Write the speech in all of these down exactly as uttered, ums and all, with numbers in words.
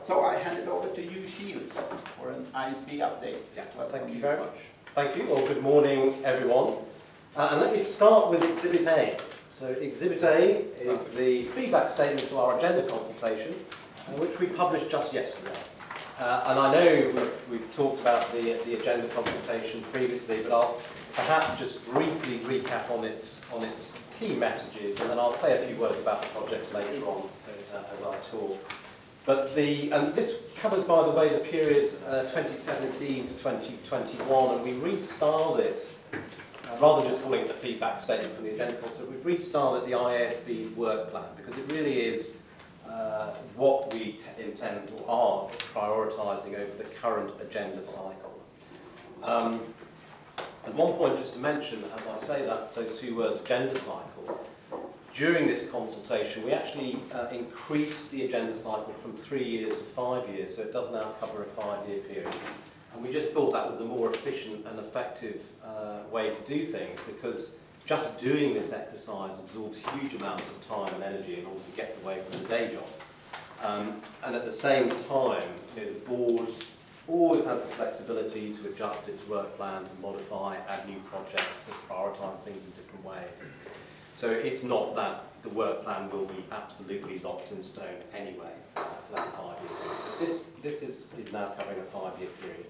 So I hand it over to you, Shields, for an I S B update. Yeah, well, thank you very much. Thank you. Well, good morning, everyone. Uh, and let me start with Exhibit A. So Exhibit A is the feedback statement to our agenda consultation, uh, which we published just yesterday. Uh, and I know we've, we've talked about the, the agenda consultation previously, but I'll perhaps just briefly recap on its, on its key messages, and then I'll say a few words about the projects later on uh, as I talk. But the, and this covers, by the way, the period uh, twenty seventeen to twenty twenty-one, and we restyled it, uh, rather than just calling it the feedback statement from the agenda concept, we've restyled it the I A S B's work plan, because it really is uh, what we t intend or are prioritising over the current agenda cycle. Um, and one point just to mention, as I say that, those two words, agenda cycle, during this consultation, we actually uh, increased the agenda cycle from three years to five years, so it does now cover a five-year period. And we just thought that was a more efficient and effective uh, way to do things, because just doing this exercise absorbs huge amounts of time and energy and obviously gets away from the day job. Um, and at the same time, you know, the board always has the flexibility to adjust its work plan, to modify, add new projects, to prioritise things in different ways. So it's not that the work plan will be absolutely locked in stone anyway uh, for that five-year period. This, this is, is now covering a five-year period.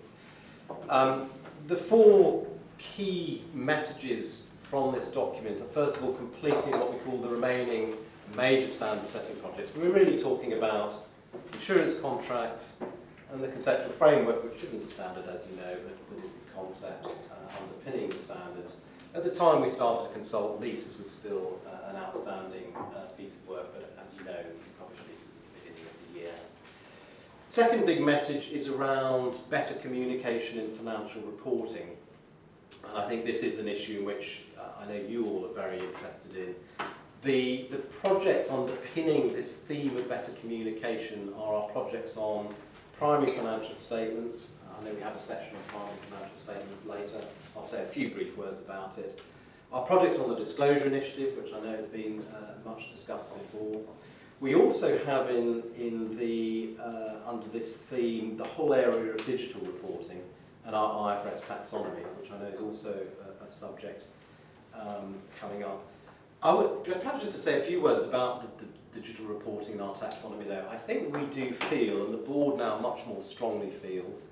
Um, the four key messages from this document are, first of all, completing what we call the remaining major standard setting projects. We're really talking about insurance contracts and the conceptual framework, which isn't a standard, as you know, but, but is the concepts uh, underpinning the standards. At the time we started to consult, leases was still uh, an outstanding uh, piece of work, but as you know, we published leases at the beginning of the year. Second big message is around better communication in financial reporting. And I think this is an issue in which uh, I know you all are very interested in. The, the projects underpinning this theme of better communication are our projects on primary financial statements. I know we have a section on primary financial statements later. I'll say a few brief words about it. Our project on the disclosure initiative, which I know has been uh, much discussed before. We also have in, in the, uh, under this theme, the whole area of digital reporting and our I F R S taxonomy, which I know is also a, a subject um, coming up. I would perhaps just to say a few words about the, the digital reporting and our taxonomy though. I think we do feel, and the board now much more strongly feels,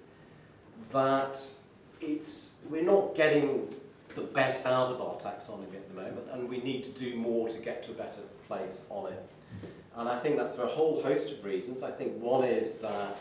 that it's, we're not getting the best out of our taxonomy at the moment, and we need to do more to get to a better place on it. And I think that's for a whole host of reasons. I think one is that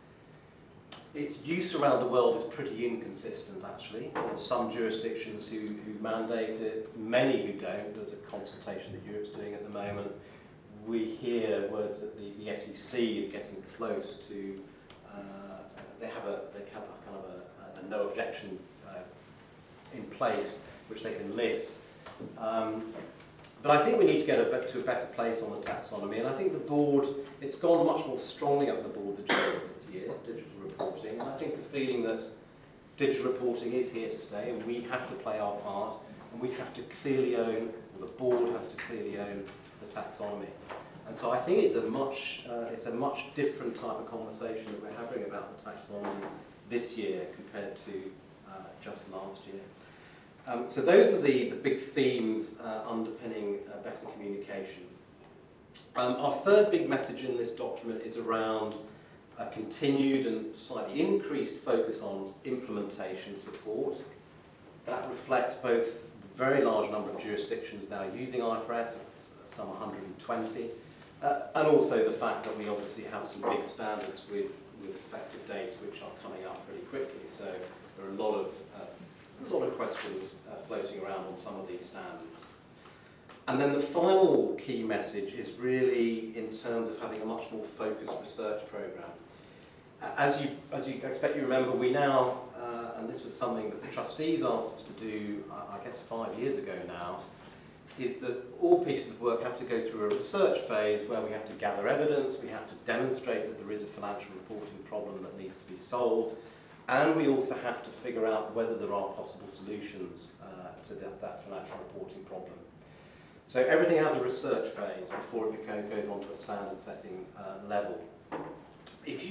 its use around the world is pretty inconsistent, actually. There are some jurisdictions who, who mandate it, many who don't. There's a consultation that Europe's doing at the moment. We hear words that the, the S E C is getting close to, uh, they have a, they have a kind of a, a no objection uh, in place, which they can lift. Um, but I think we need to get a, to a better place on the taxonomy, and I think the board, it's gone much more strongly up the board's agenda this year, digital reporting, and I think the feeling that digital reporting is here to stay, and we have to play our part, and we have to clearly own, or the board has to clearly own the taxonomy. And so I think it's a much, uh, it's a much different type of conversation that we're having about the taxonomy this year compared to uh, just last year. Um, so those are the, the big themes uh, underpinning uh, better communication. Um, our third big message in this document is around a continued and slightly increased focus on implementation support. That reflects both the very large number of jurisdictions now using I F R S, some one hundred twenty, uh, and also the fact that we obviously have some big standards with, with effective dates which are coming up pretty quickly. So there are a lot of uh, a lot of questions uh, floating around on some of these standards. And then the final key message is really in terms of having a much more focused research programme. As you, as you expect you remember, we now, uh, and this was something that the trustees asked us to do, uh, I guess five years ago now, is that all pieces of work have to go through a research phase where we have to gather evidence, we have to demonstrate that there is a financial reporting problem that needs to be solved, and we also have to figure out whether there are possible solutions uh, to that, that financial reporting problem. So everything has a research phase before it goes on to a standard setting uh, level. If you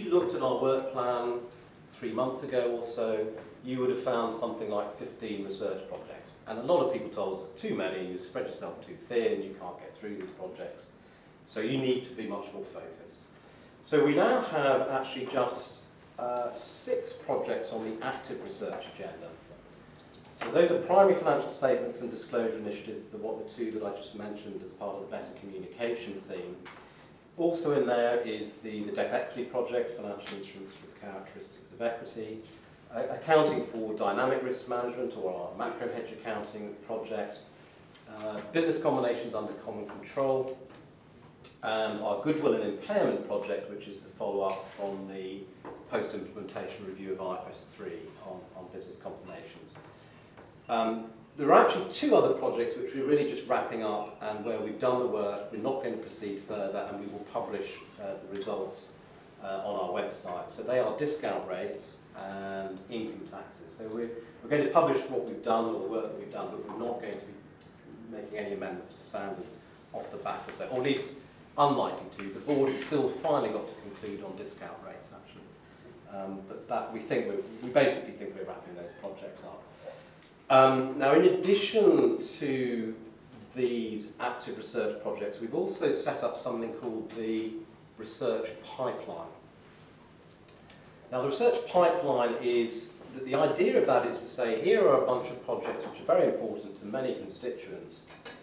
you looked at our work plan three months ago or so, you would have found something like fifteen research projects. And a lot of people told us it's too many, you spread yourself too thin, you can't get through these projects. So you need to be much more focused. So we now have actually just uh, six projects on the active research agenda. So those are primary financial statements and disclosure initiative, the, what the two that I just mentioned as part of the better communication theme. Also in there is the, the debt equity project, financial instruments with characteristics of equity, uh, accounting for dynamic risk management or our macro hedge accounting project, uh, business combinations under common control, and our goodwill and impairment project, which is the follow-up from the post-implementation review of I F R S three on, on business combinations. Um, there are actually two other projects which we're really just wrapping up and where we've done the work, we're not going to proceed further, and we will publish uh, the results uh, on our website. So they are discount rates and income taxes. So we're, we're going to publish what we've done or the work that we've done, but we're not going to be making any amendments to standards off the back of that, or at least unlikely to. The board has still finally got to conclude on discount rates, actually. Um, but that we think we're, we basically think we're wrapping those projects up. Um, now, in addition to these active research projects, we've also set up something called the research pipeline. Now, the research pipeline is, that the idea of that is to say, here are a bunch of projects which are very important to many constituents.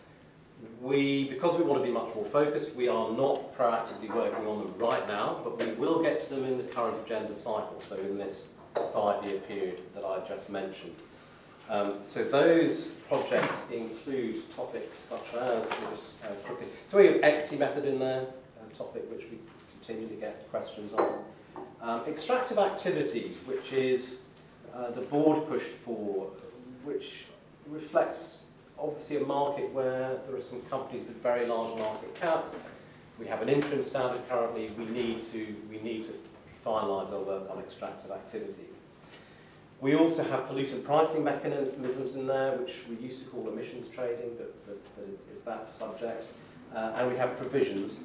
We, because we want to be much more focused, we are not proactively working on them right now, but we will get to them in the current agenda cycle, so in this five-year period that I just mentioned. Um, so those projects include topics such as, uh, quickly, so we have equity method in there, a topic which we continue to get questions on. Um, extractive activities, which is uh, the board pushed for, which reflects obviously a market where there are some companies with very large market caps. We have an interim standard currently. We need to we need to finalise our work on extractive activities. We also have pollutant pricing mechanisms in there, which we used to call emissions trading, but, but, but is, is that subject. Uh, and we have provisions.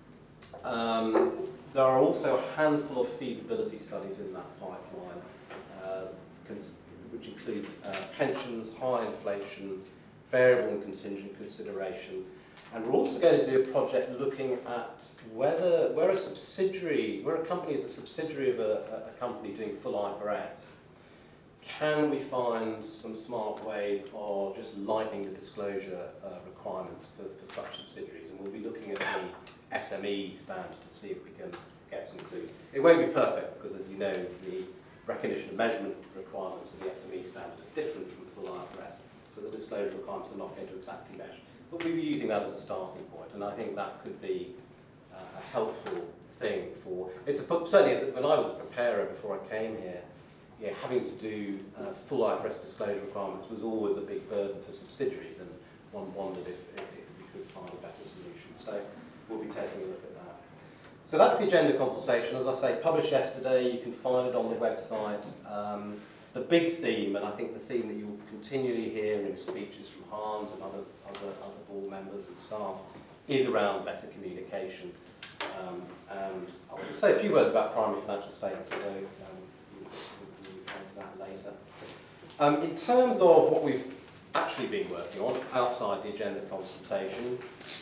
Um, there are also a handful of feasibility studies in that pipeline, uh, which include uh, pensions, high inflation, variable and contingent consideration. And we're also going to do a project looking at whether, where a subsidiary, where a company is a subsidiary of a, a company doing full I F R S, can we find some smart ways of just lightening the disclosure uh, requirements for, for such subsidiaries? And we'll be looking at the S M E standard to see if we can get some clues. It won't be perfect because, as you know, the recognition and measurement requirements of the S M E standard are different from full I F R S, so the disclosure requirements are not going to exactly mesh. But we'll be using that as a starting point, and I think that could be uh, a helpful thing for. It's a, certainly, as a, when I was a preparer before I came here, yeah, having to do uh, full I F R S disclosure requirements was always a big burden for subsidiaries, and one wondered if, if, if we could find a better solution. So we'll be taking a look at that. So that's the agenda consultation. As I say, published yesterday. You can find it on the website. Um, the big theme, and I think the theme that you will continually hear in speeches from Hans and other, other, other board members and staff, is around better communication. Um, and I'll just say a few words about primary financial statements, although um, we'll come to that later. Um, in terms of what we've actually been working on outside the agenda consultation,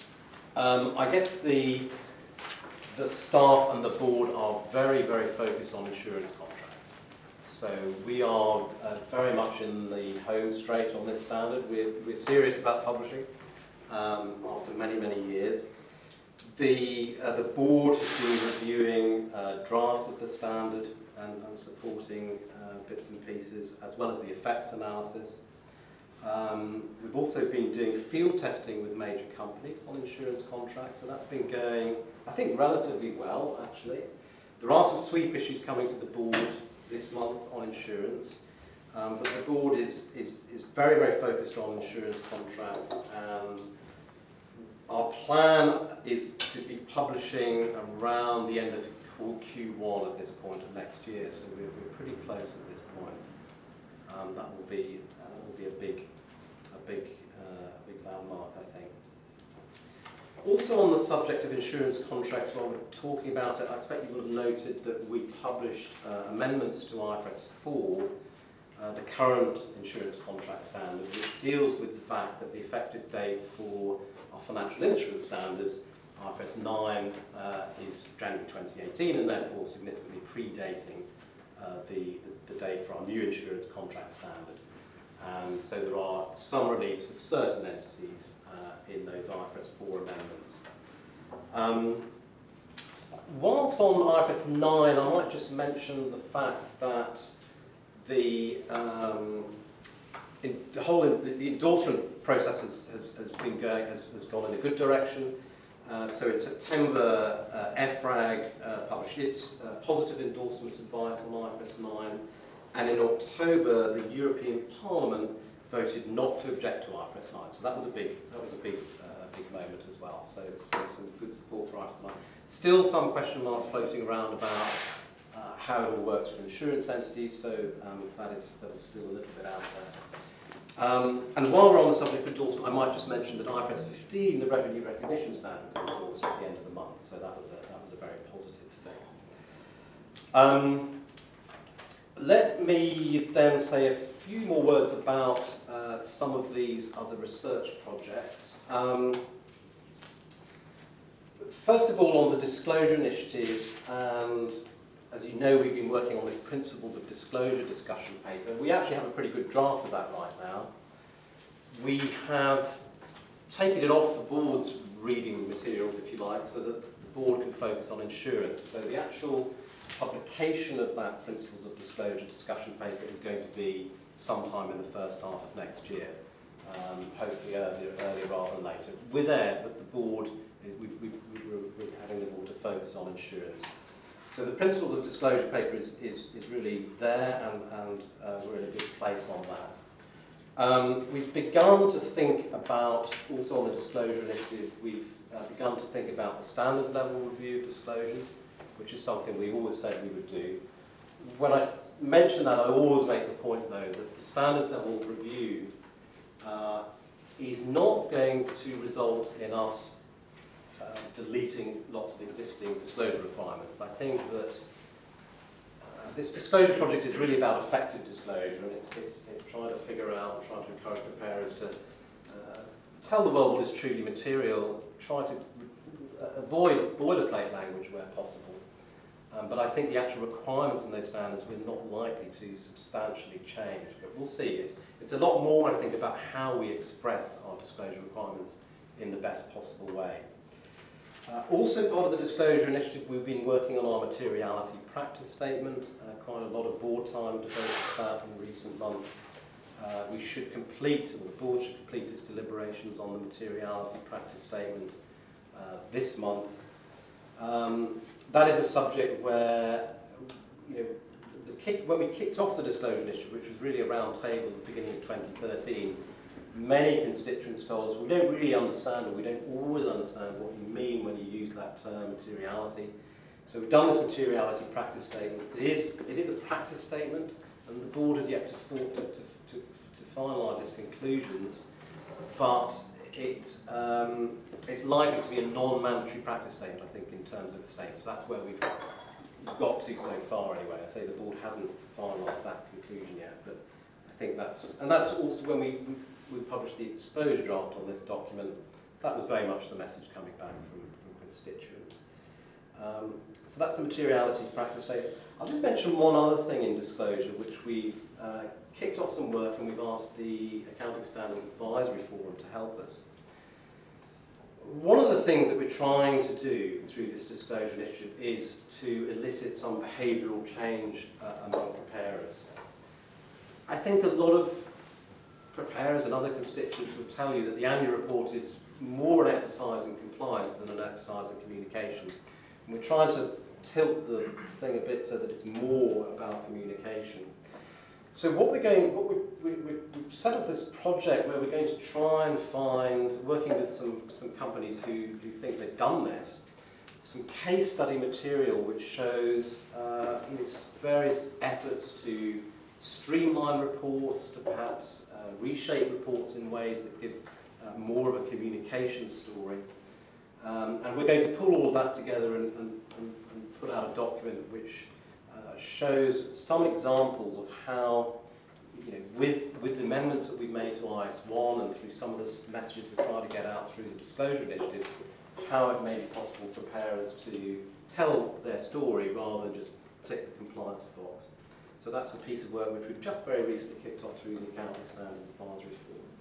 um, I guess the the staff and the board are very, very focused on insurance contracts. So we are uh, very much in the home straight on this standard. We're, we're serious about publishing um, after many, many years. The, uh, the board has been reviewing uh, drafts of the standard and, and supporting uh, bits and pieces, as well as the effects analysis. Um, we've also been doing field testing with major companies on insurance contracts, so that's been going, I think, relatively well, actually. There are some sweep issues coming to the board this month on insurance, um, but the board is, is, is very, very focused on insurance contracts, and our plan is to be publishing around the end of Q one at this point of next year, so we're, we're pretty close at this point. Um, that will be uh, that will be a big, a big, uh, big landmark, I think. Also on the subject of insurance contracts, while we're talking about it, I expect you will have noted that we published uh, amendments to I F R S four, uh, the current insurance contract standard, which deals with the fact that the effective date for our financial insurance standard, I F R S nine, uh, is January twenty eighteen, and therefore significantly predating uh, the, the, the date for our new insurance contract standard. And so there are some reliefs for certain entities uh, in those I F R S four amendments. Um, whilst on I F R S nine, I might just mention the fact that the, um, in, the whole the, the endorsement process has, has, has been going has, has gone in a good direction. Uh, so in September, uh, F R A G uh, published its uh, positive endorsement advice on I F R S nine. And in October, the European Parliament voted not to object to I F R S nine. So that was a big, that was a big, uh, big moment as well. So, so some good support for I F R S nine. Still some question marks floating around about uh, how it all works for insurance entities. So um, that is that is still a little bit out there. Um, and while we're on the subject of endorsement, I might just mention that I F R S fifteen, the revenue recognition standard, was endorsed at the end of the month. So that was a that was a very positive thing. Um, Let me then say a few more words about uh, some of these other research projects. Um, first of all, on the disclosure initiative, and as you know, we've been working on this principles of disclosure discussion paper. We actually have a pretty good draft of that right now. We have taken it off the board's reading materials, if you like, so that the board can focus on insurance. So the actual publication of that Principles of Disclosure discussion paper is going to be sometime in the first half of next year, um, hopefully earlier, earlier rather than later. We're there, but the board, we, we, we, we're having the board to focus on insurance. So the Principles of Disclosure paper is, is, is really there, and, and uh, we're in a good place on that. Um, we've begun to think about, also on the disclosure initiative, we've uh, begun to think about the standards level review of disclosures, which is something we always said we would do. When I mention that, I always make the point, though, that the standards level review uh, is not going to result in us uh, deleting lots of existing disclosure requirements. I think that uh, this disclosure project is really about effective disclosure, and it's, it's, it's trying to figure out and trying to encourage preparers to uh, tell the world what is truly material, try to uh, avoid boilerplate language where possible. Um, but I think the actual requirements in those standards we're not likely to substantially change. But we'll see. It's, it's a lot more, I think, about how we express our disclosure requirements in the best possible way. Uh, also part of the disclosure initiative, we've been working on our materiality practice statement. Uh, quite a lot of board time devoted to that in recent months. Uh, we should complete, or the board should complete its deliberations on the materiality practice statement uh, this month. Um, That is a subject where, you know, the kick, when we kicked off the disclosure initiative, which was really a round table at the beginning of twenty thirteen, many constituents told us we don't really understand, or we don't always understand what you mean when you use that term materiality. So we've done this materiality practice statement. It is, it is a practice statement, and the board has yet to, to, to, to, to finalise its conclusions, but It, um, it's likely to be a non-mandatory practice statement, I think, in terms of its status. That's where we've got to so far, anyway. I say the board hasn't finalised that conclusion yet, but I think that's, and that's also when we, we, we published the exposure draft on this document, that was very much the message coming back from, from constituents. Um, so that's the materiality practice statement. I'll just mention one other thing in disclosure, which we've uh, kicked off some work, and we've asked the Accounting Standards Advisory Forum to help us. One of the things that we're trying to do through this disclosure initiative is to elicit some behavioural change uh, among preparers. I think a lot of preparers and other constituents will tell you that the annual report is more an exercise in compliance than an exercise in communication. And we're trying to tilt the thing a bit so that it's more about communication. So what we're going, what we, we, we've set up this project where we're going to try and find, working with some, some companies who, who think they've done this, some case study material which shows uh, you know, various efforts to streamline reports, to perhaps uh, reshape reports in ways that give uh, more of a communication story. Um, and we're going to pull all of that together and, and, and, and put out a document which uh, shows some examples of how, you know, with, with the amendments that we've made to I S one and through some of the messages we're trying to get out through the disclosure initiative, how it may be possible for parents to tell their story rather than just tick the compliance box. So that's a piece of work which we've just very recently kicked off through the Accounting Standards Advisory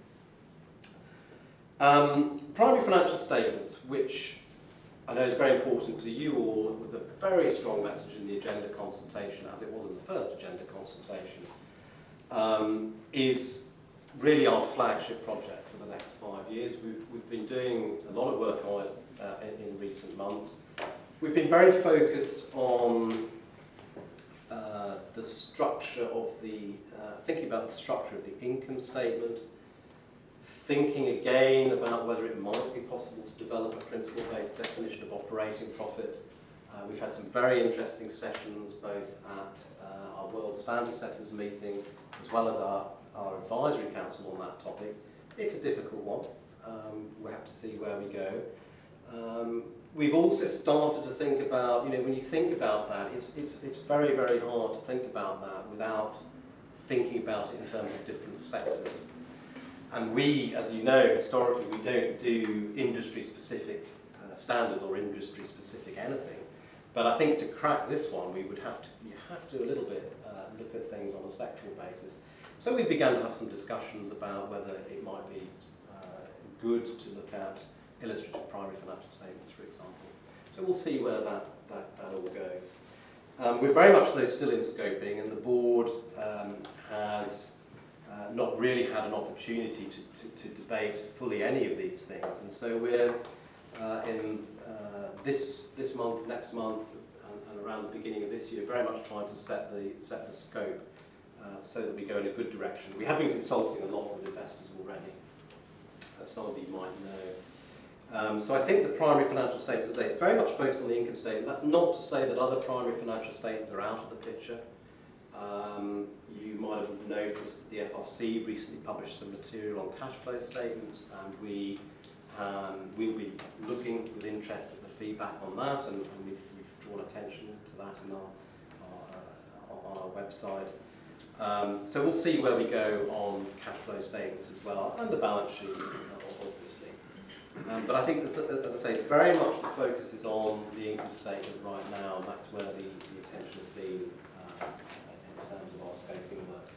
Forum. Um, primary financial statements, which I know is very important to you all. It was a very strong message in the agenda consultation, as it was in the first agenda consultation, um, is really our flagship project for the next five years. We've, we've been doing a lot of work on it uh, in, in recent months. We've been very focused on uh, the structure of the, uh, thinking about the structure of the income statement, thinking again about whether it might be possible to develop a principle-based definition of operating profit. Uh, we've had some very interesting sessions both at uh, our World Standard Setters meeting as well as our, our advisory council on that topic. It's a difficult one. Um, we have to see where we go. Um, we've also started to think about, you know, when you think about that, it's, it's, it's very, very hard to think about that without thinking about it in terms of different sectors. And we, as you know, historically, we don't do industry-specific uh, standards or industry-specific anything. But I think to crack this one, we would have to, you have to a little bit uh, look at things on a sectoral basis. So we began to have some discussions about whether it might be uh, good to look at illustrative primary financial statements, for example. So we'll see where that, that, that all goes. Um, we're very much, though, still in scoping, and the board um, has uh, not really had an opportunity to, to, to debate fully any of these things. And so we're uh, in uh, this, this month, next month, and, and around the beginning of this year, very much trying to set the, set the scope uh, so that we go in a good direction. We have been consulting a lot with investors already, as some of you might know. Um, so I think the primary financial statements, as I say, it's very much focused on the income statement. That's not to say that other primary financial statements are out of the picture. Um, you might have noticed that the F R C recently published some material on cash flow statements, and we um, will be looking with interest at the feedback on that, and, and we've, we've drawn attention to that in our, our, uh, on our website. Um, so we'll see where we go on cash flow statements as well, and the balance sheet, obviously. Um, but I think, as, as I say, very much the focus is on the income statement right now, and that's where the, the attention has been uh, in terms of our scoping work.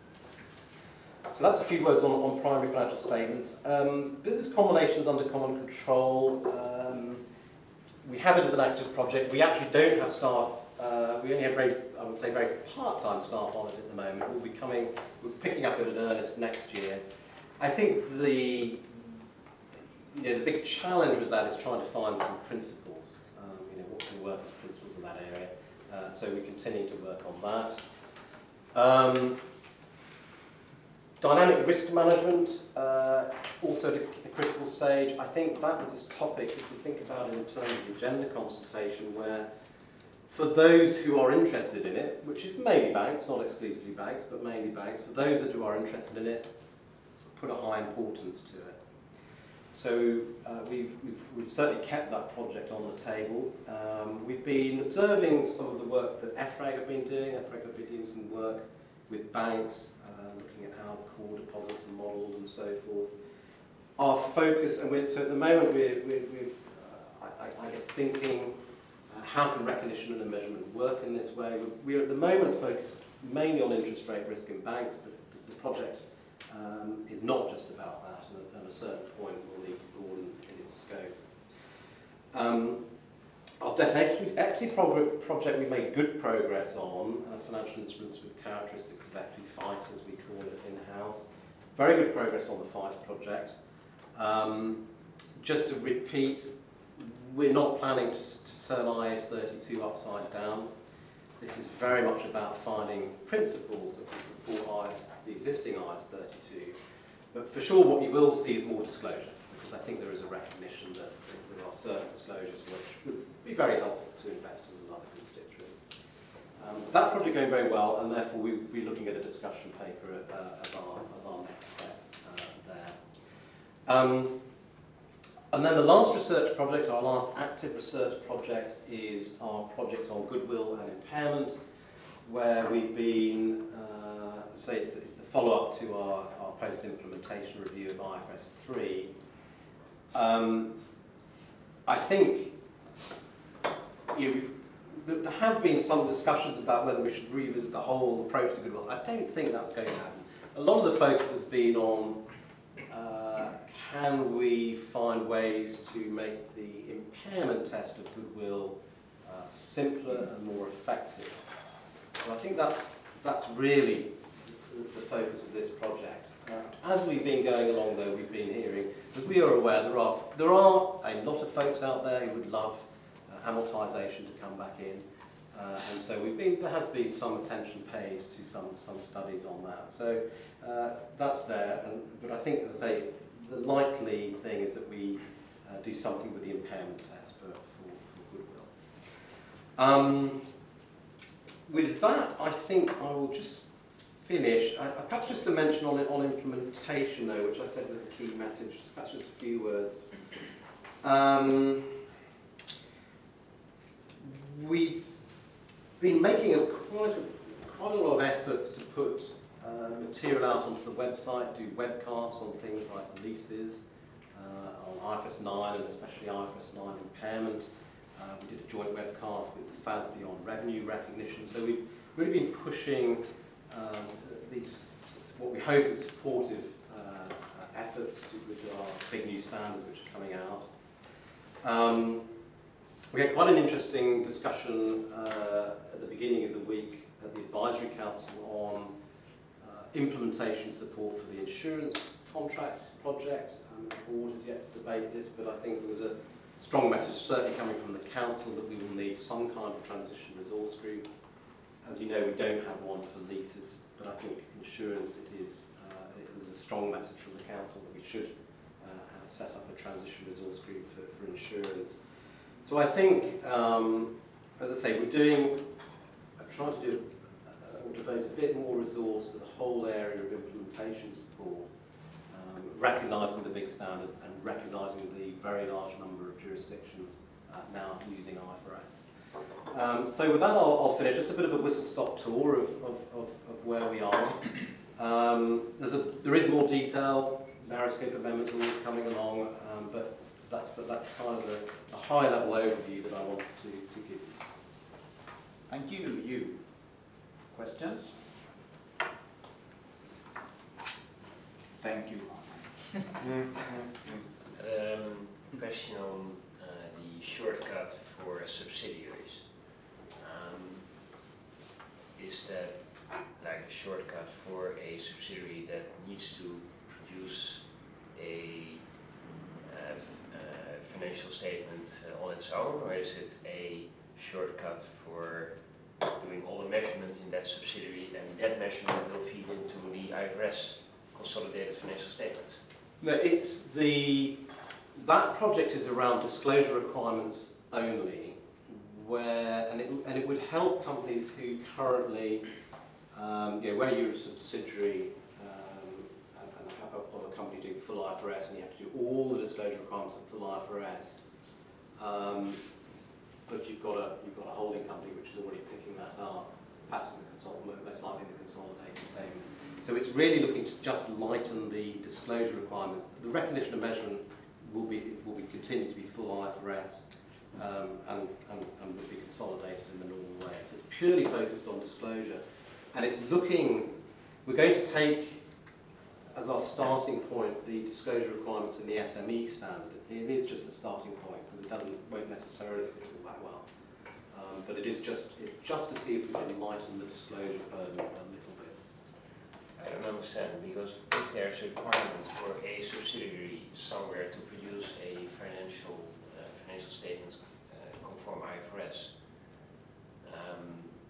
So that's a few words on, on primary financial statements. Um, business combinations under common control. Um, we have it as an active project. We actually don't have staff. Uh, we only have very, I would say, very part-time staff on it at the moment. We'll be coming, we're picking up it in earnest next year. I think the You know, the big challenge with that is trying to find some principles, um, you know, what can work as principles in that area. Uh, so we continue to work on that. Um, dynamic risk management, uh, also at a critical stage. I think that was a topic, if you think about it in terms of the agenda consultation, where for those who are interested in it, which is mainly banks, not exclusively banks, but mainly banks, for those that are interested in it, put a high importance to it. So uh, we've, we've, we've certainly kept that project on the table. Um, we've been observing some of the work that F R A G have been doing. F R A G have been doing some work with banks, uh, looking at how core deposits are modelled and so forth. Our focus, and we're, so at the moment we're, we're, we're uh, I, I guess, thinking uh, how can recognition and measurement work in this way. We're, we're at the moment focused mainly on interest rate risk in banks, but the, the project Um, is not just about that, and at a certain point we'll need to broaden in its scope. Um, our debt equity, equity pro project we made good progress on, uh, financial instruments with characteristics of equity, F I C E as we call it in-house. Very good progress on the F I C E project. Um, just to repeat, we're not planning to, to turn I A S thirty-two upside down. This is very much about finding principles that can support I A S, the existing I A S thirty-two. But for sure what you will see is more disclosure, because I think there is a recognition that there are certain disclosures which would be very helpful to investors and other constituents. Um, that project going very well, and therefore we will be looking at a discussion paper uh, as, our, as our next step uh, there. Um, And then the last research project, our last active research project, is our project on goodwill and impairment, where we've been, uh, say it's, it's the follow-up to our, our post-implementation review of I F R S three. Um, I think you know, we've, th there have been some discussions about whether we should revisit the whole approach to goodwill. I don't think that's going to happen. A lot of the focus has been on uh, can we find ways to make the impairment test of goodwill uh, simpler and more effective. So I think that's, that's really the, the focus of this project. Uh, as we've been going along, though, we've been hearing, because we are aware there are, there are a lot of folks out there who would love uh, amortisation to come back in. Uh, and so we've been, there has been some attention paid to some, some studies on that. So uh, that's there. And, but I think, as I say, the likely thing is that we uh, do something with the impairment test for, for, for goodwill. Um, with that, I think I will just finish. I, I, perhaps just to mention on, on implementation, though, which I said was a key message, perhaps just a few words. Um, we've been making a quite, a quite a lot of efforts to put uh, material out onto the website, do webcasts on things like leases, uh, on I F R S nine and especially I F R S nine impairment. Uh, we did a joint webcast with the F A S B on revenue recognition. So we've really been pushing um, these, what we hope is supportive uh, efforts to, with our big new standards which are coming out. Um, We had quite an interesting discussion uh, at the beginning of the week at the Advisory Council on uh, implementation support for the insurance contracts project. Um, the board has yet to debate this, but I think there was a strong message certainly coming from the Council that we will need some kind of transition resource group. As you know, we don't have one for leases, but I think insurance it is. Uh, it was a strong message from the Council that we should uh, set up a transition resource group for, for insurance. So I think, um, as I say, we're doing, I'm trying to do, uh, or devote a bit more resource to the whole area of implementation support, um, recognising the big standards and recognising the very large number of jurisdictions uh, now using I F R S. Um, so with that, I'll, I'll finish. It's a bit of a whistle-stop tour of, of, of, of where we are. Um, there's a, there is more detail, narrow scope amendments always coming along, um, but That's, the, that's kind of a, a high-level overview that I wanted to, to give you. Thank you. You. Questions? Thank you. um, question on uh, the shortcut for subsidiaries. Um, is that like a shortcut for a subsidiary that needs to produce a uh, uh, financial statement uh, on its own, or is it a shortcut for doing all the measurements in that subsidiary, and that measurement will feed into the I F R S consolidated financial statements? No, it's the, that project is around disclosure requirements only, where, and it, and it would help companies who currently, um, you know, where you're a subsidiary um, and, and have a, of a company doing full I F R S, and you have to do all the disclosure requirements of full I F R S, um, but you've got a you've got a holding company which is already picking that up, perhaps in the consol most likely in the consolidated statements. So it's really looking to just lighten the disclosure requirements. The recognition and measurement will be will be continue to be full I F R S um, and, and and will be consolidated in the normal way. So it's purely focused on disclosure, and it's looking. We're going to take as our starting point the disclosure requirements in the S M E standard. It is just a starting point because it doesn't won't necessarily fit all that well. Um, but it is just it's just to see if we can lighten the disclosure burden a little bit. I don't understand, because if there's a requirement for a subsidiary somewhere to produce a financial uh, financial statement uh, conform I F R S, um,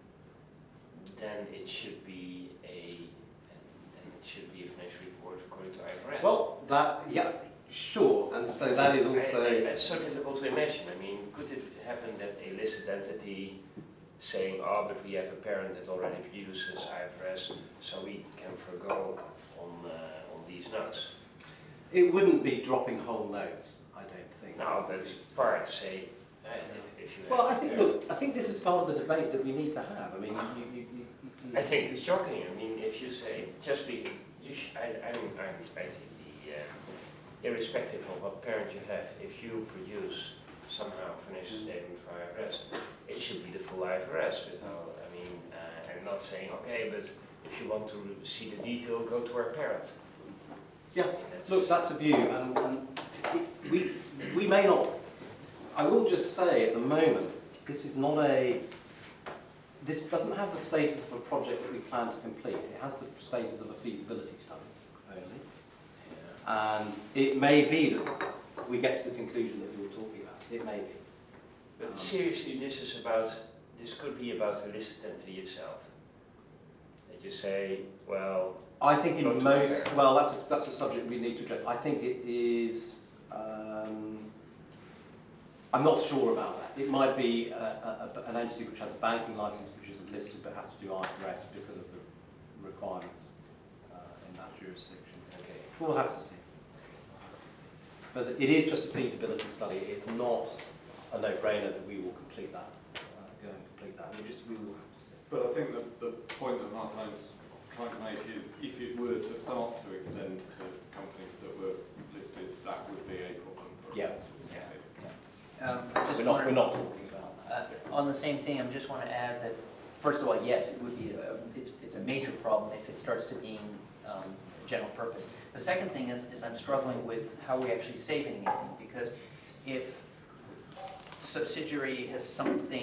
then it should be a then it should be a financial report according to I F R S. Well, that yeah, sure, and so that is also. I, I, it's so difficult to imagine. I mean, could it happen that a listed entity saying, oh, but we have a parent that already produces I F R S, so we can forgo on uh, on these notes? It wouldn't be dropping whole notes. I don't think. No, but parts say, uh, if if you have. Well, I think, uh, look, I think this is part of the debate that we need to have. I mean, you, you, you, you, I think it's shocking. I mean, if you say just be, you sh- I, I'm, I'm, I think the um, irrespective of what parent you have, if you produce somehow financial statement for I F R S, it should be the full I F R S. Without, I mean, uh, I'm not saying okay, but if you want to see the detail, go to our parent. Yeah. I mean, that's- Look, that's a view, and, and it, we, we may not. I will just say at the moment, this is not a, this doesn't have the status of a project that we plan to complete. It has the status of a feasibility study only. yeah. And it may be that we get to the conclusion that you were talking about. It may be. But Um, seriously, this is about, this could be about the listed entity itself. That you say, well, I think Go in to most, there. well, that's a, that's a subject we need to address. I think it is, um, I'm not sure about that. It might be a, a, a, an entity which has a banking license which isn't listed but has to do I F R S because of the requirements uh, in that jurisdiction. okay. We'll have to see. Because it is just a feasibility study. It's not a no-brainer that we will complete that, uh, go and complete that. We just, we will have to see. But I think that the point that Martine's trying to make is if it were to start to extend to companies that were listed, that would be a problem for Yeah. investors. Yeah. Um, I just We're not, wanted- we're not talking about that. Uh, On the same thing, I just want to add that, first of all, yes, it would be, a- it's, it's a major problem if it starts to being um, general purpose. The second thing is, is I'm struggling with how we actually save anything, because if subsidiary has something,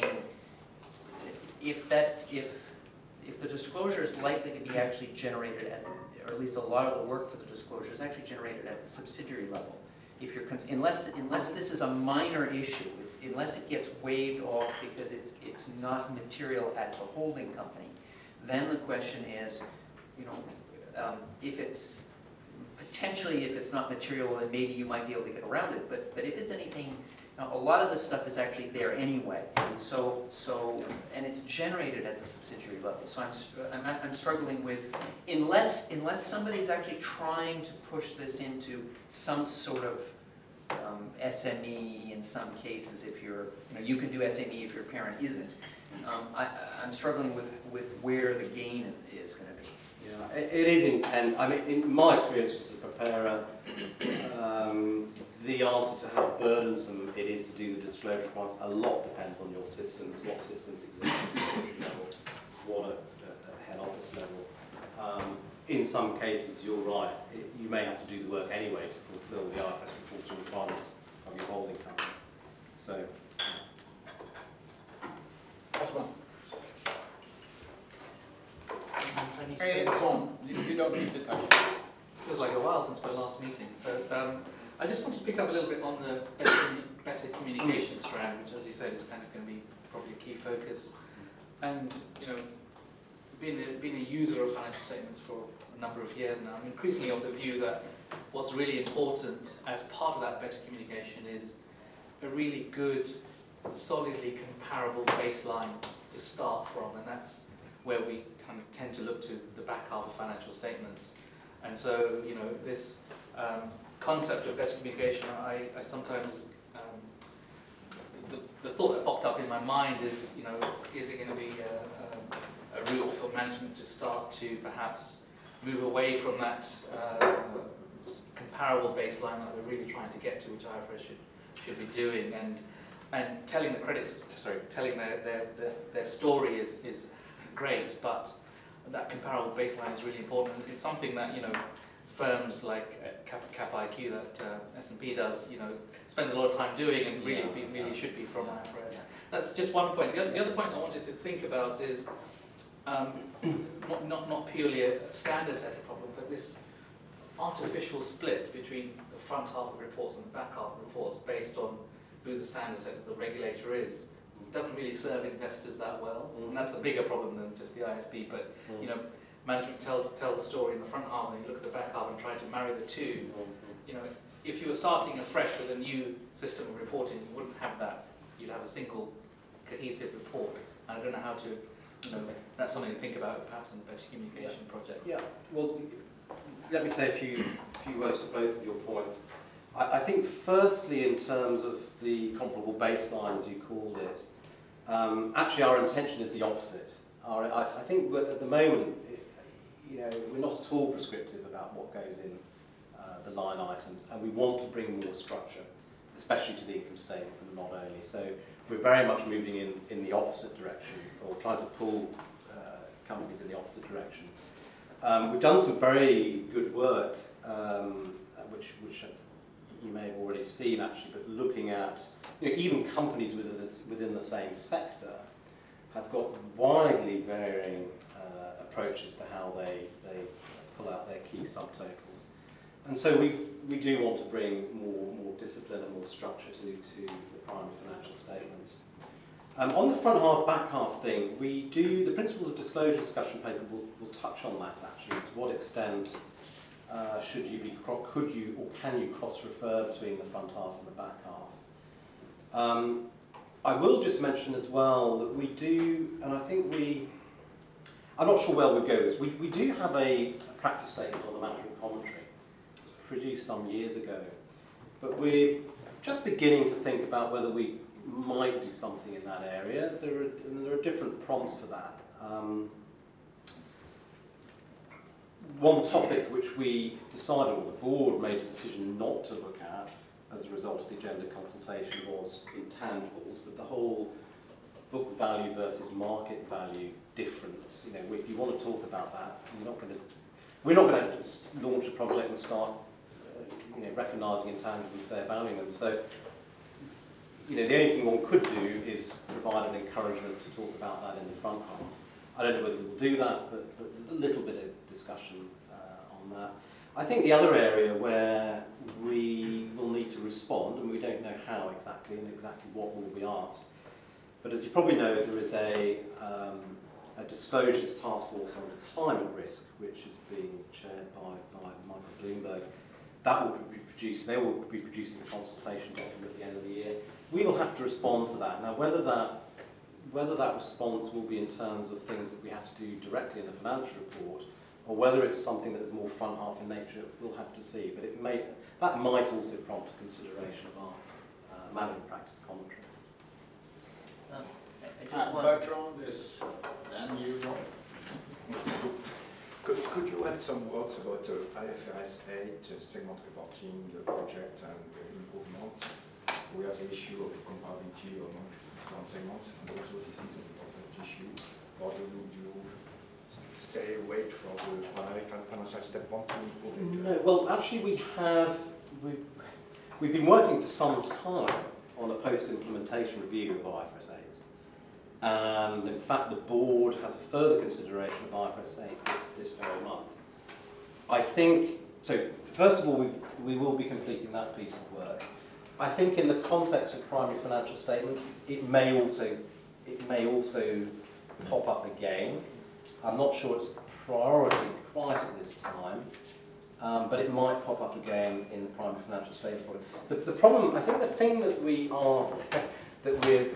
if that, if, if the disclosure is likely to be actually generated at, or at least a lot of the work for the disclosure is actually generated at the subsidiary level, if you're, con- unless, unless this is a minor issue, unless it gets waived off because it's, it's not material at the holding company, then the question is, you know, um, if it's, potentially if it's not material, then maybe you might be able to get around it, but, but if it's anything, now, a lot of this stuff is actually there anyway, and so, so, and it's generated at the subsidiary level, so I'm, s- I'm, I'm struggling with, unless, unless somebody's actually trying to push this into some sort of um, S M E in some cases, if you're, you know, you can do S M E if your parent isn't. Um, I, I'm struggling with, with where the gain is gonna be. Yeah, it, it is intent. I mean, in my experience as a preparer, um, the answer to how burdensome it is to do the disclosure requirements, a lot depends on your systems, what systems exist at the country level, what at, at at head office level. Um, in some cases, you're right, it, you may have to do the work anyway to fulfil the I F S reporting requirements of your holding company. So, Hey, it's on, you you don't need to touch it. Feels like a while since my last meeting, so um, I just wanted to pick up a little bit on the better, commu- better communication strand, which, as you said, is kind of going to be probably a key focus. And you know, being a, being a user of financial statements for a number of years now, I'm increasingly of the view that what's really important as part of that better communication is a really good, solidly comparable baseline to start from, and that's where we kind of tend to look to the back half of financial statements. And so, you know, this um, concept of better communication, I, I sometimes, um, the, the thought that popped up in my mind is, you know, is it going to be a, a, a route for management to start to perhaps move away from that uh, s- comparable baseline that we're really trying to get to, which I F R S should, should be doing, and and telling the credits, sorry, telling their, their, their, their story is, is great, but that comparable baseline is really important. It's something that, you know, firms like uh, Cap, Cap I Q that uh, S and P does, you know, spends a lot of time doing, and really, Yeah. be, really should be from I F R S. Yeah. That's just one point. The other, the other point I wanted to think about is um, not, not, not purely a standard setting problem, but this artificial split between the front half of reports and the back half of reports based on who the standard setter, the regulator is. Doesn't really serve investors that well, and that's a bigger problem than just the I S B. But you know, management tell tell the story in the front half, and you look at the back half and try to marry the two. You know, if you were starting afresh with a new system of reporting, you wouldn't have that. You'd have a single cohesive report. And I don't know how to, you know, that's something to think about perhaps in the better communication project. yeah, well, let me say a few, few words to both of your points. I, I think firstly in terms of the comparable baseline, as you called it, um, actually our intention is the opposite. Our, I, I think we're, at the moment, you know, we're not at all prescriptive about what goes in uh, the line items, and we want to bring more structure, especially to the income statement and not only. So we're very much moving in, in the opposite direction, or trying to pull uh, companies in the opposite direction. Um, we've done some very good work, um, which, which you may have already seen actually, but looking at, you know, even companies within, this, within the same sector have got widely varying uh, approaches to how they, they pull out their key subtotals. And so we we do want to bring more, more discipline and more structure to, to the primary financial statements. Um, on the front half, back half thing, we do, the principles of disclosure discussion paper will, will touch on that actually, to what extent uh, should you be, could you or can you cross-refer between the front half and the back half. Um, I will just mention as well that we do, and I think we, I'm not sure where we go with this, we, we do have a, a practice statement on the management commentary. It was produced some years ago, but we're just beginning to think about whether we might do something in that area. There are, and there are different prompts for that. Um, one topic which we decided, or the board made a decision not to look at as a result of the agenda consultation, was intangibles, but the whole book value versus market value difference. You know, if you want to talk about that, you're not going to, we're not going to launch a project and start, uh, you know, recognising intangibles and fair valuing them. So, you know, the only thing one could do is provide an encouragement to talk about that in the front half. I don't know whether we'll do that, but, but there's a little bit of discussion uh, on that. I think the other area where we will need to respond, and we don't know how exactly and exactly what will be asked, but as you probably know, there is a, um, a disclosures task force on climate risk, which is being chaired by, by Michael Bloomberg. That will be produced, they will be producing a consultation document at the end of the year. We will have to respond to that. Now, whether that, whether that response will be in terms of things that we have to do directly in the financial report, or whether it's something that is more front half in nature, we'll have to see. But it may, that might also prompt a consideration of our uh, management practice commentary. Um, I, I just Uh, want. background is then you know. Could, could you add some words about uh, I F R S eight, uh, segment reporting, the project and the improvement? We have the issue of comparability among different segments, and also this is an important issue. Or do you, do you stay, wait for the primary financial statement to improve it? No, well, actually we have, we've, we've been working for some time on a post-implementation review of I F R S eight. And in fact, the board has a further consideration of I F R S eight this, this very month. I think, so first of all, we, we will be completing that piece of work. I think in the context of primary financial statements, it may also, it may also pop up again. I'm not sure it's a priority quite at this time, um, but it might pop up again in the primary financial statements. The, the problem, I think the thing that we are, that we're,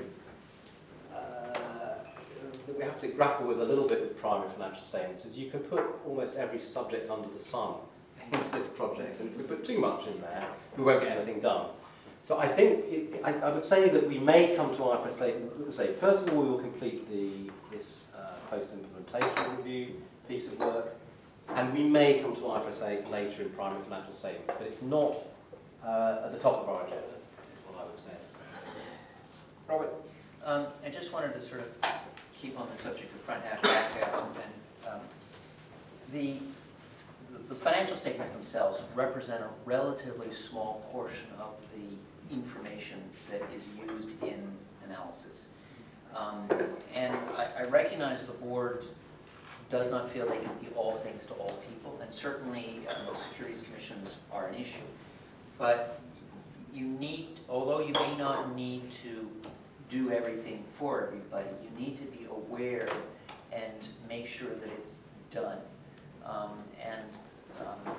uh, that we have to grapple with a little bit with primary financial statements is you can put almost every subject under the sun into this project, and if we put too much in there, we won't get anything done. So I think, it, I, I would say that we may come to I F R S eight, say, first of all we will complete the, this uh, post-implementation review piece of work, and we may come to I F R S eight later in primary financial statements, but it's not uh, at the top of our agenda, is what I would say. Robert? Um, I just wanted to sort of keep on the subject of front half, back half, and um, the, the financial statements themselves represent a relatively small portion of the information that is used in analysis. Um, and I, I recognize the board does not feel they can be all things to all people, and certainly uh, securities commissions are an issue. But you need, although you may not need to do everything for everybody, you need to be aware and make sure that it's done. Um, and um,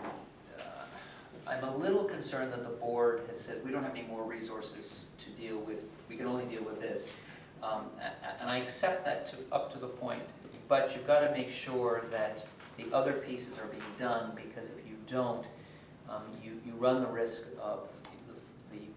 uh, I'm a little concerned that the board has said, we don't have any more resources to deal with, we can only deal with this. Um, and I accept that to, up to the point, but you've got to make sure that the other pieces are being done, because if you don't, um, you, you run the risk of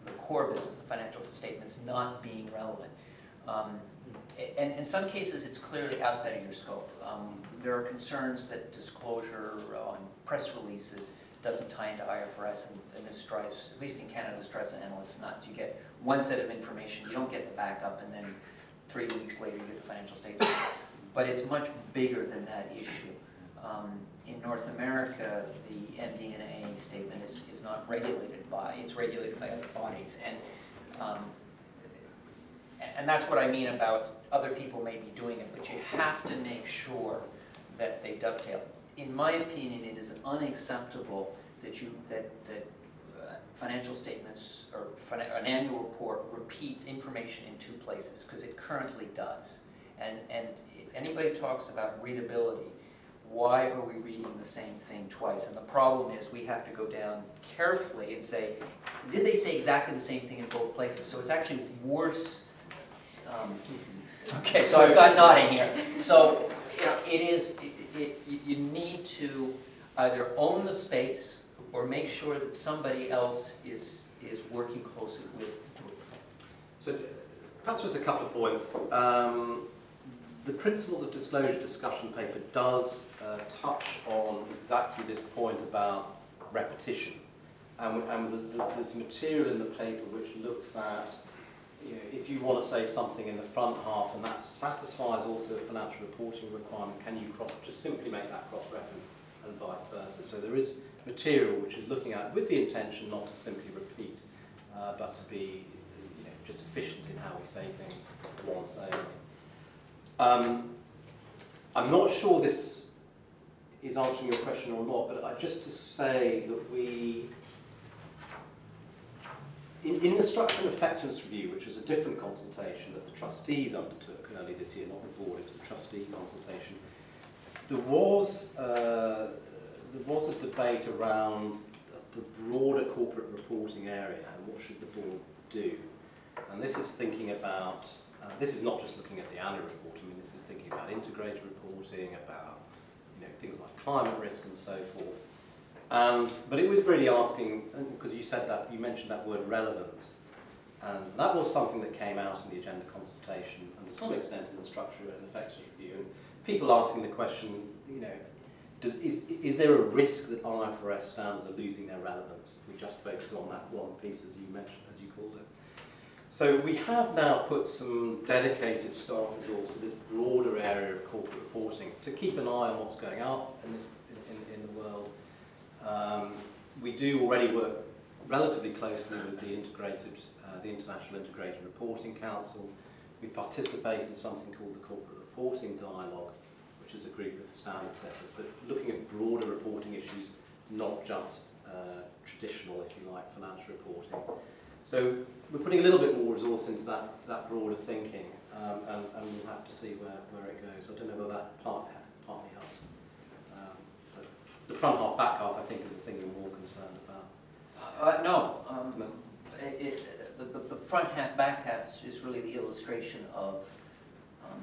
the core business, the financial statements, not being relevant. Um, and in some cases, it's clearly outside of your scope. Um, there are concerns that disclosure on press releases doesn't tie into I F R S, and, and this drives, at least in Canada, this drives analysts nuts. You get one set of information, you don't get the backup, and then three weeks later you get the financial statement. But it's much bigger than that issue. Um, in North America, the M D and A statement is, is not regulated by, it's regulated by other bodies. And, um, and that's what I mean about other people may be doing it, but you have to make sure that they dovetail. In my opinion, it is unacceptable that you that that uh, financial statements or fina- an annual report repeats information in two places, because it currently does. And and if anybody talks about readability, why are we reading the same thing twice? And the problem is we have to go down carefully and say, did they say exactly the same thing in both places? So it's actually worse. Um, okay, so I've got nodding here. So you know, it is. It, it, you need to either own the space or make sure that somebody else is is working closely with. So perhaps just a couple of points. Um, the Principles of Disclosure discussion paper does uh, touch on exactly this point about repetition. And, and the, the, there's material in the paper which looks at, you know, if you want to say something in the front half and that satisfies also a financial reporting requirement, can you cross, just simply make that cross-reference and vice versa. So there is material which is looking at, with the intention not to simply repeat, uh, but to be, you know, just efficient in how we say things once only. Um, I'm not sure this is answering your question or not, but I, just to say that we, in, in the Structure and Effectiveness Review, which was a different consultation that the trustees undertook early this year, not the board, it was a trustee consultation, there was, uh, there was a debate around the broader corporate reporting area and what should the board do. And this is thinking about, uh, this is not just looking at the annual report, I mean this is thinking about integrated reporting, about, you know, things like climate risk and so forth. Um, but it was really asking, because you said that, you mentioned that word relevance, and that was something that came out in the agenda consultation and to some extent in the Structure and Effectiveness Review. And people asking the question, you know, does, is, is there a risk that I F R S standards are losing their relevance if we just focus on that one piece, as you mentioned, as you called it? So we have now put some dedicated staff resource for this broader area of corporate reporting to keep an eye on what's going on in, this, in, in, in the world. Um, we do already work relatively closely with the integrated, uh, the International Integrated Reporting Council. We participate in something called the Corporate Reporting Dialogue, which is a group of standard setters, but looking at broader reporting issues, not just uh, traditional, if you like, financial reporting. So we're putting a little bit more resource into that, that broader thinking, um, and, and we'll have to see where, where it goes. I don't know whether that part, partly helps. Um, but the front half, back half, I think, is the thing you're more concerned about. Uh, no, um, No. It, it, the, the, the front half, back half is really the illustration of, um,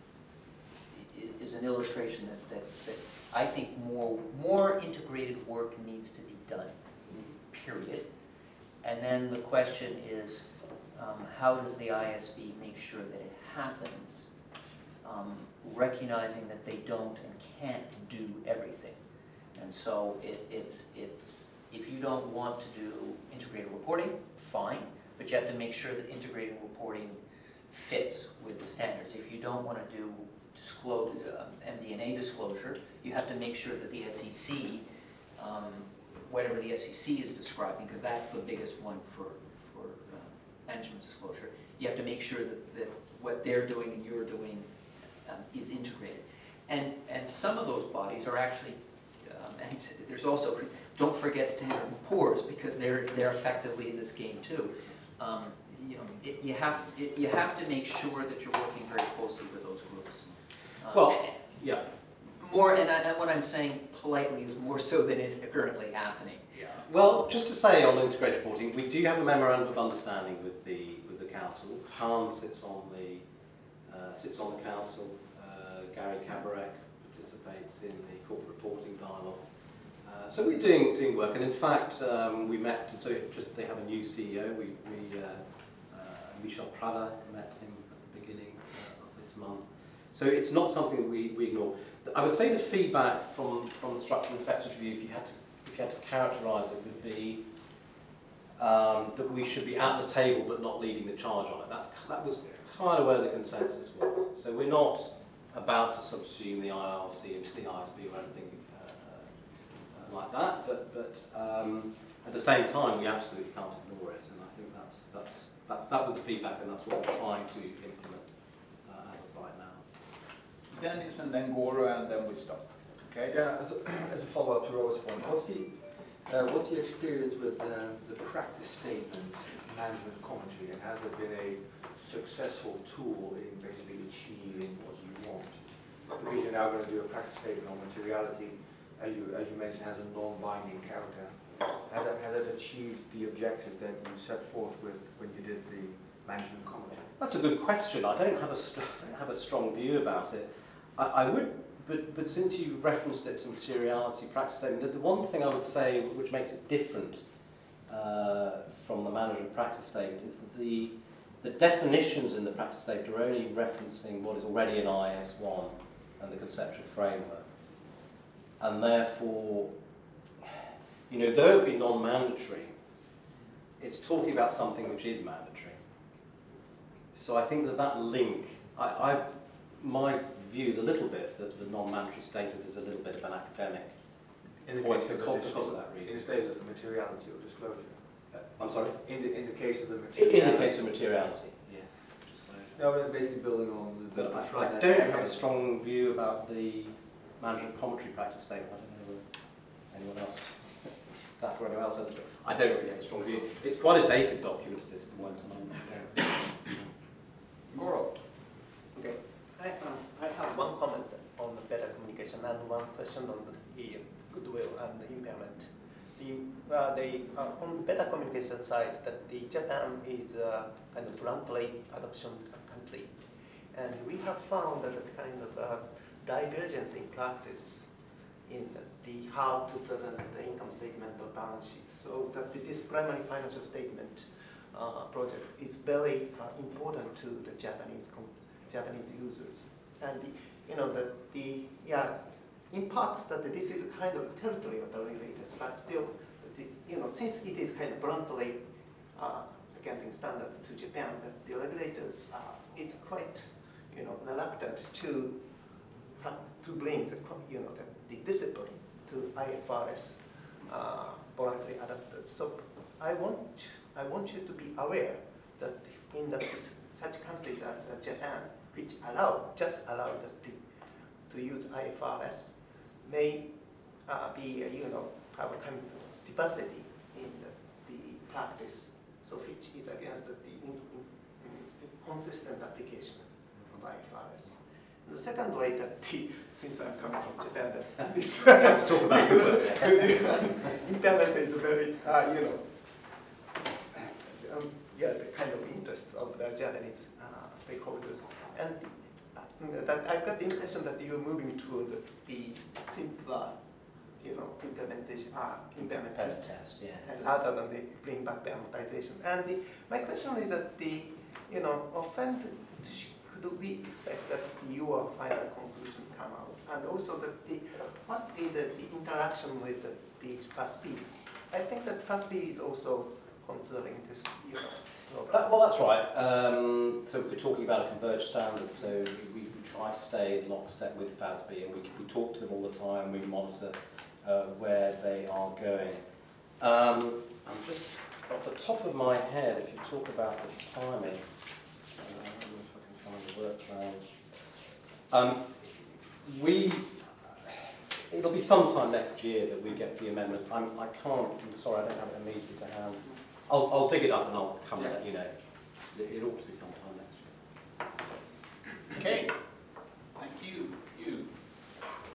i- is an illustration that, that, that I think more, more integrated work needs to be done, period. And then the question is, um, how does the I S B make sure that it happens, um, recognizing that they don't and can't do everything. And so it, it's, it's, if you don't want to do integrated reporting, fine, but you have to make sure that integrated reporting fits with the standards. If you don't want to do disclose, um, M D and A disclosure, you have to make sure that the S E C, um, whatever the S E C is describing, because that's the biggest one for, for uh, management disclosure, you have to make sure that, that what they're doing and you're doing um, is integrated. And, and some of those bodies are actually, um, and there's also, don't forget Standard and Poor's, because they're, they're effectively in this game too. Um, you know, it, you, have, it, you have to make sure that you're working very closely with those groups. Um, Well, and- yeah. more, and, I, and what I'm saying politely is more so than it's currently happening. Yeah. Well, just to say on integrated reporting, we do have a memorandum of understanding with the with the council. Hans sits on the uh, sits on the council. Uh, Gary Kabarek participates in the corporate reporting dialogue, Uh, so we're doing doing work, and in fact, um, we met. So just they have a new C E O. We we uh, uh, Michel Prada met him at the beginning uh, of this month. So it's not something that we, we ignore. I would say the feedback from from the structural effects review, if you had to if you had to characterise it, would be um, that we should be at the table but not leading the charge on it. That's that was kind of where the consensus was. So we're not about to subsume the I R C into the I S B or anything uh, uh, like that, but, but um, at the same time we absolutely can't ignore it, and I think that's, that's, that's, that was the feedback, and that's what we're trying to implement uh, as of right now. Dennis and then Goro, and then we stop. Okay? Yeah, as a, as a follow-up to Robert's point, what's the, uh, what's the experience with uh, the practice statement management commentary, and has there been a successful tool in basically achieving what you want? Because you're now going to do a practice statement on materiality, as you as you mentioned, has a non-binding character. Has it, has it achieved the objective that you set forth with when you did the management commentary? That's a good question. I don't have a st- don't have a strong view about it. I, I would, but but since you referenced it to materiality practice statement, the, the one thing I would say which makes it different uh, from the management practice statement is that the the definitions in the practice statement are only referencing what is already in I S one and the conceptual framework, and therefore, you know, though it be non-mandatory, it's talking about something which is mandatory. So I think that that link, I, I my view is a little bit that the non-mandatory status is a little bit of an academic In the point case of the because, dis- because of that in reason. the case of the materiality or disclosure. Uh, I'm sorry? In the in the case of the In materiality. the case of materiality, yes. No, it's basically building on the, the But I, front I end. don't have a strong view about the management commentary practice statement. I don't know whether anyone else, Zach or anyone else has a, I don't really have a strong view. It's quite a dated document at this point. And I'm, Goro. Okay. I, um, I have one comment on the better communication and one question on the goodwill and the impairment. The, uh, the, uh, on the better communication side, that the Japan is a kind of bluntly adoption country, and we have found that the kind of uh, divergence in practice in the, the how to present the income statement or balance sheet. So that this primary financial statement uh, project is very uh, important to the Japanese com Japanese users, and the, you know that the yeah. In part, that this is kind of territory of the regulators, but still, the, you know, since it is kind of bluntly uh, accounting standards to Japan, that the regulators are it's quite, you know, reluctant to uh, to bring the you know the, the discipline to I F R S uh, voluntary adopted. So I want I want you to be aware that in the, such countries as uh, Japan, which allow just allow that the, to use I F R S, may uh, be, uh, you know, have a kind of diversity in the, the practice, so which is against the, the in, in, consistent application of I F R S. And the second way that the, since I'm coming from Japan, that this you have to talk about impairment is very, uh, you know, um, yeah, the kind of interest of the Japanese uh, stakeholders. And that I've got the impression that you're moving toward the, the simpler, you know, implementation, uh, impairment Test test, test, yeah. and rather than the bring back the amortization. And the, my question is that the, you know, often could we expect that your final conclusion come out, and also that the what is the, the interaction with the, the FASB? I think that FASB is also considering this, you know. That, well, that's right. Um, so we're talking about a converged standard, so we, we try to stay in lockstep with FASB, and we, we talk to them all the time, we monitor uh, where they are going. Um, I'm just, off the top of my head, if you talk about the timing, uh, I don't know if I can find the work plan. Um, we, it'll be sometime next year that we get the amendments. I'm, I can't, I'm sorry, I don't have it immediately to hand. I'll, I'll dig it up and I'll come and let you know. It, it ought to be sometime next year. Okay.